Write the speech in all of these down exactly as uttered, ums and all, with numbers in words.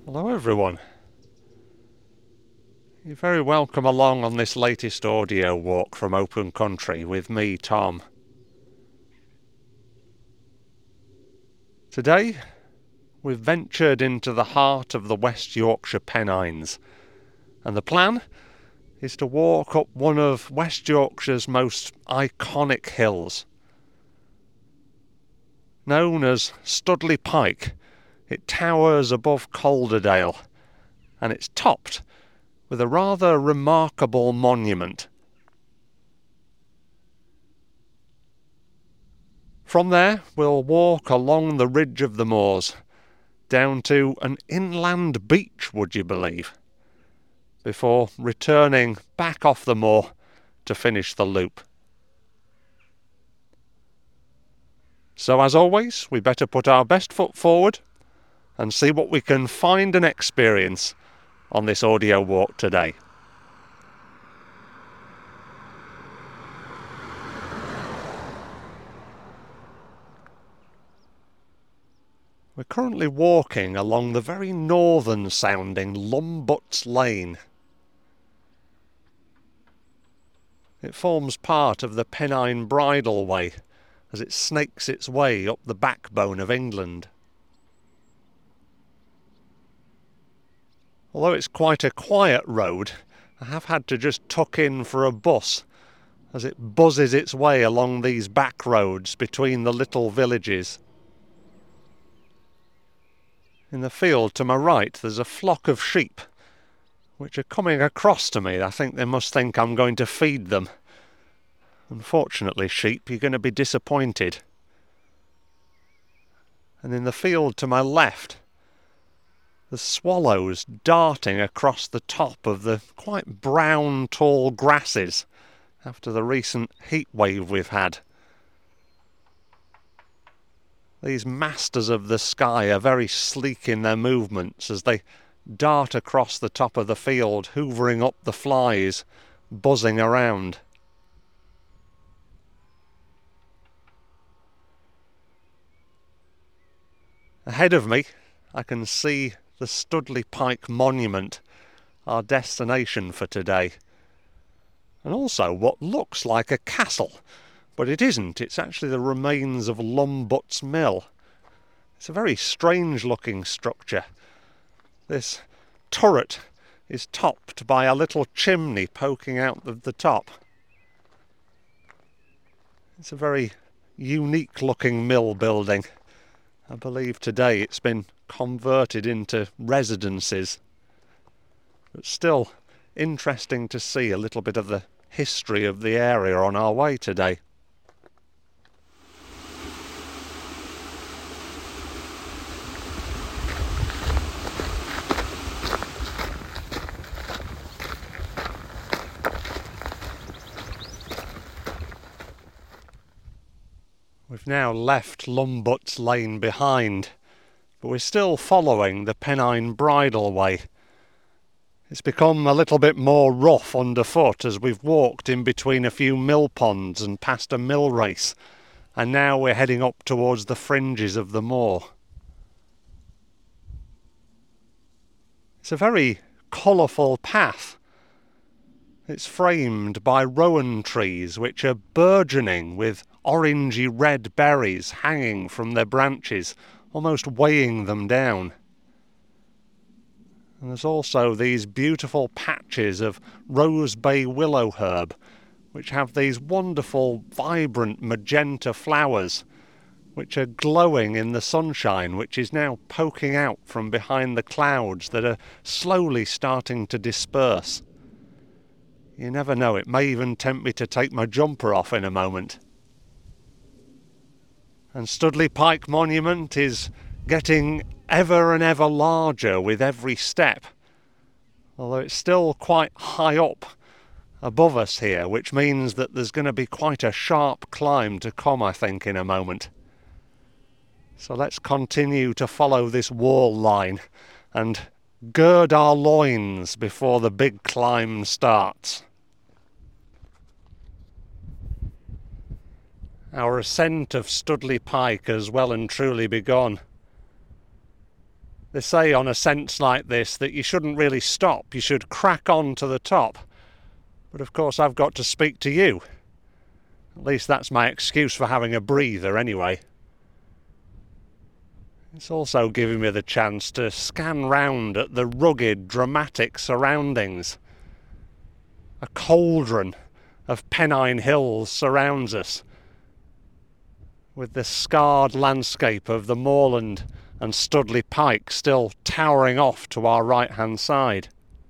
Hello everyone. You're very welcome along on this latest audio walk from Open Country with me, Tom. Today, we've ventured into the heart of the West Yorkshire Pennines, and the plan is to walk up one of West Yorkshire's most iconic hills. Known as Studley Pike, it towers above Calderdale, and it's topped with a rather remarkable monument. From there, we'll walk along the ridge of the moors, down to an inland beach, would you believe, before returning back off the moor to finish the loop. So as always, we better put our best foot forward and see what we can find and experience on this audio walk today. We're currently walking along the very northern sounding Lumbutts Lane. It forms part of the Pennine Bridleway as it snakes its way up the backbone of England. Although it's quite a quiet road, I have had to just tuck in for a bus as it buzzes its way along these back roads between the little villages. In the field to my right there's a flock of sheep which are coming across to me. I think they must think I'm going to feed them. Unfortunately, sheep, you're going to be disappointed. And in the field to my left, the swallows darting across the top of the quite brown tall grasses after the recent heat wave we've had. These masters of the sky are very sleek in their movements as they dart across the top of the field, hoovering up the flies, buzzing around. Ahead of me, I can see the Studley Pike Monument, our destination for today. And also what looks like a castle, but it isn't. It's actually the remains of Lumbutts Mill. It's a very strange looking structure. This turret is topped by a little chimney poking out of the top. It's a very unique looking mill building. I believe today it's been converted into residences. But still interesting to see a little bit of the history of the area on our way today. We've now left Lumbutts Lane behind, but we're still following the Pennine Bridleway. It's become a little bit more rough underfoot as we've walked in between a few mill ponds and past a mill race, and now we're heading up towards the fringes of the moor. It's a very colourful path. It's framed by rowan trees which are burgeoning with orangey red berries hanging from their branches, almost weighing them down. And there's also these beautiful patches of rose bay willow herb which have these wonderful vibrant magenta flowers which are glowing in the sunshine, which is now poking out from behind the clouds that are slowly starting to disperse. You never know, it may even tempt me to take my jumper off in a moment. And Studley Pike Monument is getting ever and ever larger with every step, although it's still quite high up above us here, which means that there's going to be quite a sharp climb to come, I think, in a moment. So let's continue to follow this wall line and gird our loins before the big climb starts. Our ascent of Studley Pike has well and truly begun. They say on ascents like this that you shouldn't really stop, you should crack on to the top. But of course I've got to speak to you. At least that's my excuse for having a breather anyway. It's also giving me the chance to scan round at the rugged, dramatic surroundings. A cauldron of Pennine Hills surrounds us, with the scarred landscape of the moorland and Studley Pike still towering off to our right-hand side.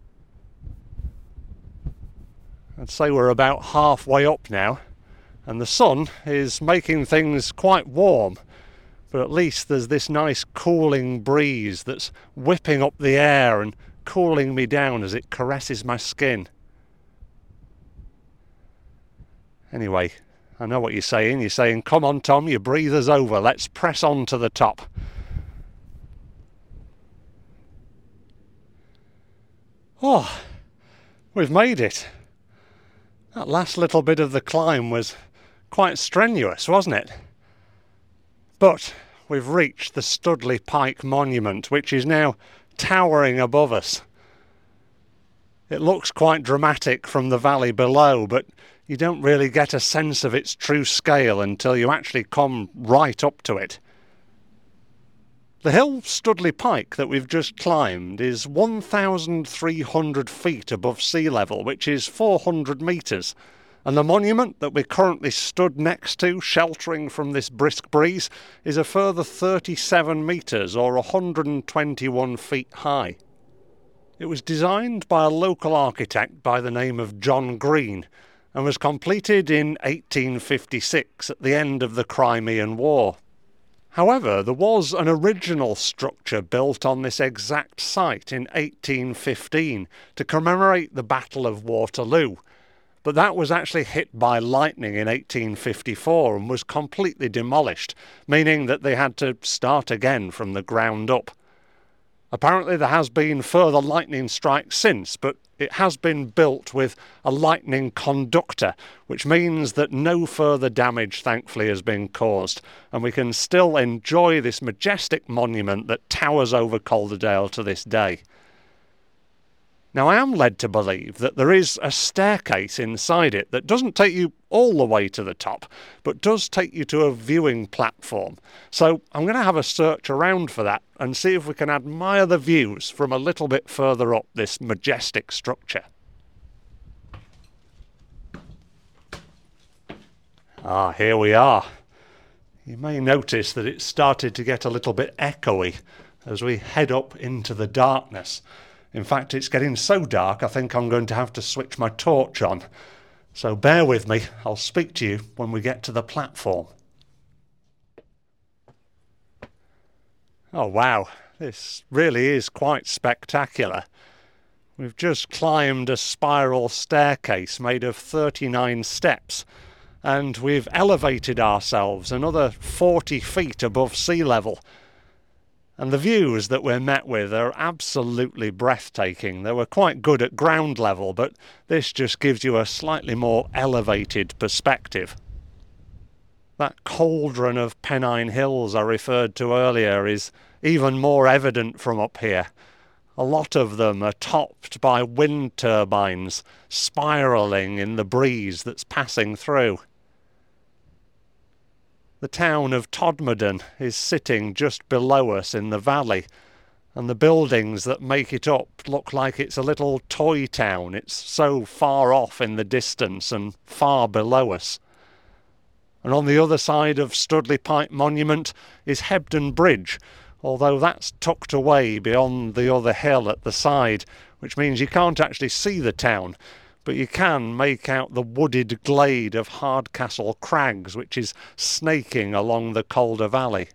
I'd say we're about halfway up now, and the sun is making things quite warm, but at least there's this nice cooling breeze that's whipping up the air and cooling me down as it caresses my skin. Anyway, I know what you're saying. You're saying, come on Tom, your breather's over, let's press on to the top. Oh, we've made it. That last little bit of the climb was quite strenuous, wasn't it? But we've reached the Studley Pike Monument, which is now towering above us. It looks quite dramatic from the valley below, but you don't really get a sense of its true scale until you actually come right up to it. The hill Studley Pike that we've just climbed is one thousand three hundred feet above sea level, which is four hundred metres, and the monument that we're currently stood next to, sheltering from this brisk breeze, is a further thirty-seven metres or one hundred twenty-one feet high. It was designed by a local architect by the name of John Green and was completed in eighteen fifty-six at the end of the Crimean War. However, there was an original structure built on this exact site in eighteen fifteen to commemorate the Battle of Waterloo, but that was actually hit by lightning in eighteen fifty-four and was completely demolished, meaning that they had to start again from the ground up. Apparently there has been further lightning strikes since, but it has been built with a lightning conductor, which means that no further damage thankfully has been caused, and we can still enjoy this majestic monument that towers over Calderdale to this day. Now I am led to believe that there is a staircase inside it that doesn't take you all the way to the top, but does take you to a viewing platform. So I'm going to have a search around for that and see if we can admire the views from a little bit further up this majestic structure. Ah, here we are. You may notice that it started to get a little bit echoey as we head up into the darkness. In fact, it's getting so dark I think I'm going to have to switch my torch on. So bear with me, I'll speak to you when we get to the platform. Oh wow, this really is quite spectacular. We've just climbed a spiral staircase made of thirty-nine steps, and we've elevated ourselves another forty feet above sea level. And the views that we're met with are absolutely breathtaking. They were quite good at ground level, but this just gives you a slightly more elevated perspective. That cauldron of Pennine Hills I referred to earlier is even more evident from up here. A lot of them are topped by wind turbines spiralling in the breeze that's passing through. The town of Todmorden is sitting just below us in the valley, and the buildings that make it up look like it's a little toy town. It's so far off in the distance and far below us. And on the other side of Studley Pike Monument is Hebden Bridge, although that's tucked away beyond the other hill at the side, which means you can't actually see the town, but you can make out the wooded glade of Hardcastle Crags, which is snaking along the Calder Valley.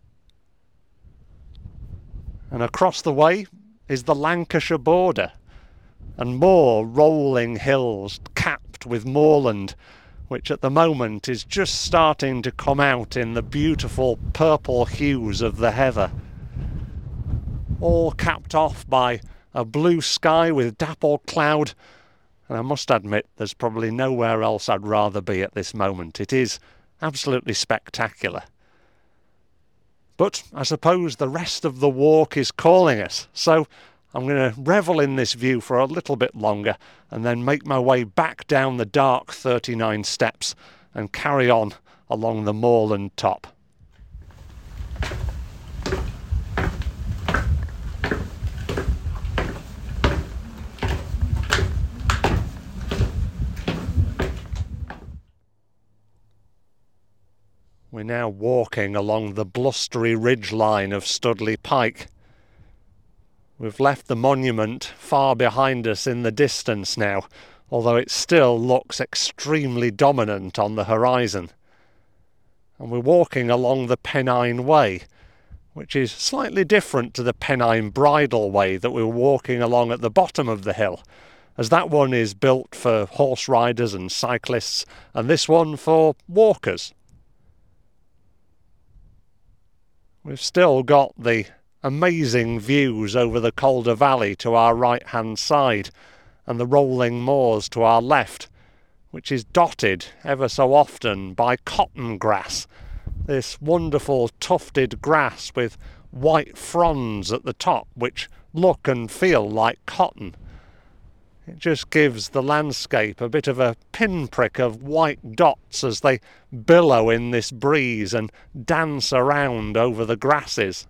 And across the way is the Lancashire border, and more rolling hills capped with moorland, which at the moment is just starting to come out in the beautiful purple hues of the heather. All capped off by a blue sky with dappled cloud, and I must admit there's probably nowhere else I'd rather be at this moment. It is absolutely spectacular. But I suppose the rest of the walk is calling us, so I'm going to revel in this view for a little bit longer and then make my way back down the dark thirty-nine steps and carry on along the moorland top. We're now walking along the blustery ridgeline of Studley Pike. We've left the monument far behind us in the distance now, although it still looks extremely dominant on the horizon. And we're walking along the Pennine Way, which is slightly different to the Pennine Bridle Way that we were walking along at the bottom of the hill, as that one is built for horse riders and cyclists, and this one for walkers. We've still got the amazing views over the Calder Valley to our right-hand side and the rolling moors to our left, which is dotted ever so often by cotton grass, this wonderful tufted grass with white fronds at the top which look and feel like cotton. It just gives the landscape a bit of a pinprick of white dots as they billow in this breeze and dance around over the grasses.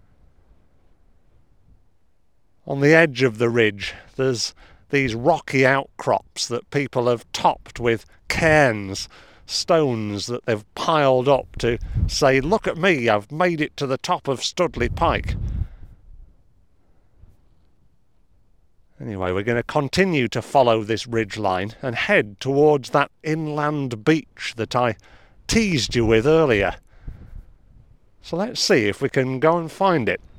On the edge of the ridge there's these rocky outcrops that people have topped with cairns, stones that they've piled up to say, look at me, I've made it to the top of Studley Pike. Anyway, we're going to continue to follow this ridgeline and head towards that inland beach that I teased you with earlier. So let's see if we can go and find it.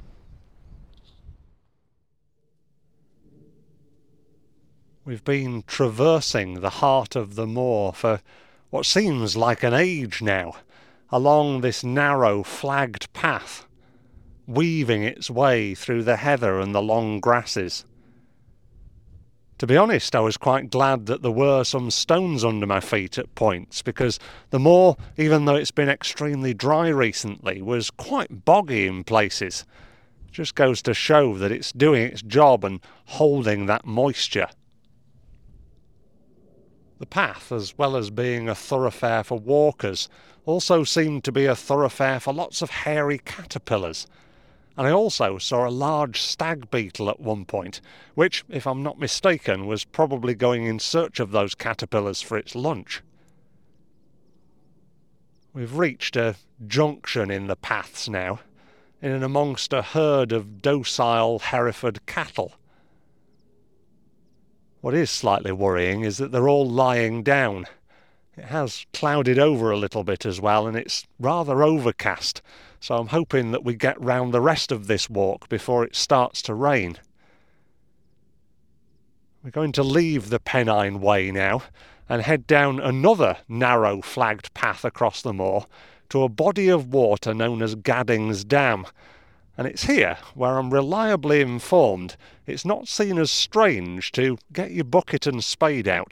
We've been traversing the heart of the moor for what seems like an age now, along this narrow flagged path, weaving its way through the heather and the long grasses. To be honest, I was quite glad that there were some stones under my feet at points, because the moor, even though it's been extremely dry recently, was quite boggy in places. It just goes to show that it's doing its job and holding that moisture. The path, as well as being a thoroughfare for walkers, also seemed to be a thoroughfare for lots of hairy caterpillars. And I also saw a large stag beetle at one point, which, if I'm not mistaken, was probably going in search of those caterpillars for its lunch. We've reached a junction in the paths now, in and amongst a herd of docile Hereford cattle. What is slightly worrying is that they're all lying down. It has clouded over a little bit as well, and it's rather overcast, so I'm hoping that we get round the rest of this walk before it starts to rain. We're going to leave the Pennine Way now and head down another narrow flagged path across the moor to a body of water known as Gaddings Dam, and it's here where I'm reliably informed it's not seen as strange to get your bucket and spade out.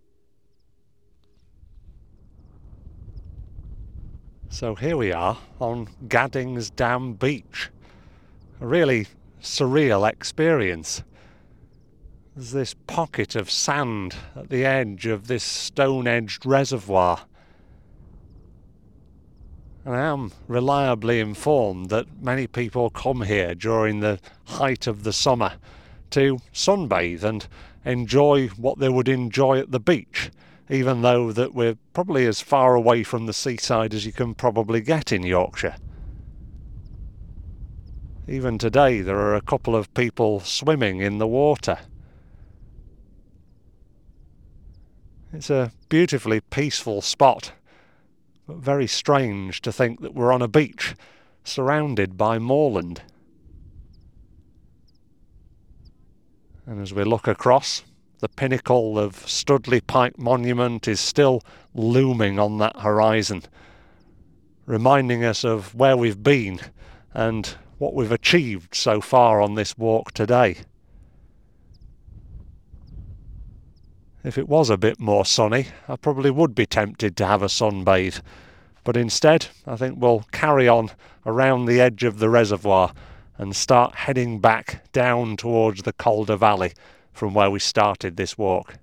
So here we are on Gaddings Dam Beach. A really surreal experience. There's this pocket of sand at the edge of this stone-edged reservoir. And I am reliably informed that many people come here during the height of the summer to sunbathe and enjoy what they would enjoy at the beach, even though that we're probably as far away from the seaside as you can probably get in Yorkshire. Even today there are a couple of people swimming in the water. It's a beautifully peaceful spot, but very strange to think that we're on a beach surrounded by moorland. And as we look across, the pinnacle of Studley Pike Monument is still looming on that horizon, reminding us of where we've been and what we've achieved so far on this walk today. If it was a bit more sunny, I probably would be tempted to have a sunbathe, But instead, I think we'll carry on around the edge of the reservoir and start heading back down towards the Calder Valley from where we started this walk.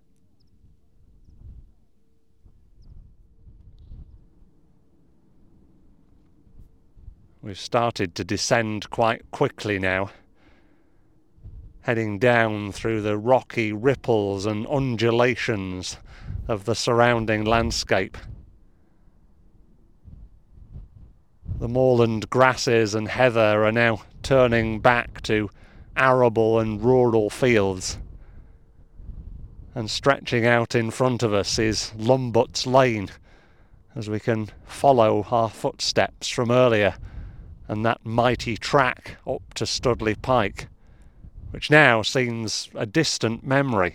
We've started to descend quite quickly now, heading down through the rocky ripples and undulations of the surrounding landscape. The moorland grasses and heather are now turning back to arable and rural fields. And stretching out in front of us is Lumbut's Lane, as we can follow our footsteps from earlier and that mighty track up to Studley Pike, which now seems a distant memory.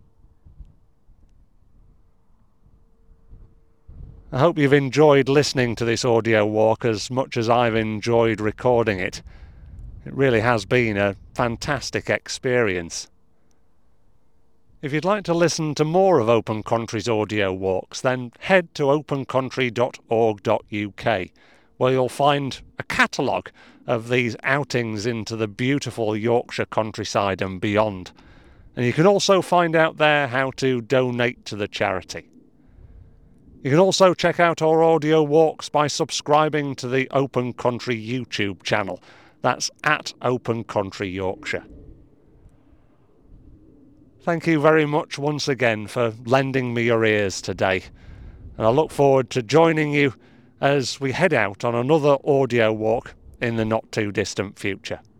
I hope you've enjoyed listening to this audio walk as much as I've enjoyed recording it. It really has been a fantastic experience. If you'd like to listen to more of Open Country's audio walks, then head to open country dot org dot U K, where you'll find a catalogue of these outings into the beautiful Yorkshire countryside and beyond. And you can also find out there how to donate to the charity. You can also check out our audio walks by subscribing to the Open Country YouTube channel. That's at Open Country Yorkshire. Thank you very much once again for lending me your ears today, and I look forward to joining you as we head out on another audio walk in the not too distant future.